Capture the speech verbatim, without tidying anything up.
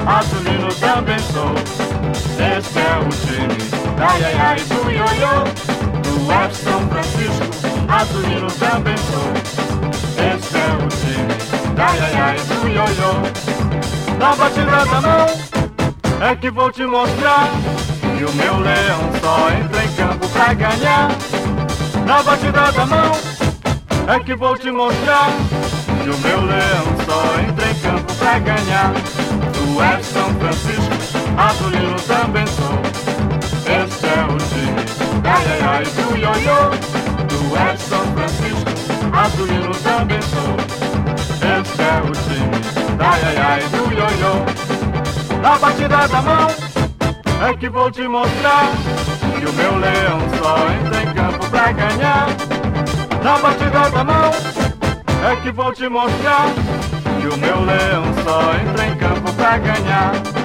Azulino também sou. Esse é o time da Iaiá e do Ioiô, do F São Francisco. Azulino também sou. Esse é o time da Iaiá e do Ioiô. Na batida da mão é que vou te mostrar que o meu leão só entra em campo pra ganhar. Na batida da mão é que vou te mostrar que o meu leão só entra em campo pra ganhar. Do F São Francisco, Azulino também sou. Esse é o time da Iaiá e do Ioiô, do F São Francisco, Azulino também sou. Esse é o time da Iaiá e do Ioiô. Na batida da mão é que vou te mostrar que o meu leão só entra em campo pra ganhar. Na batida da mão é que vou te mostrar que o meu leão só entra em campo pra ganhar.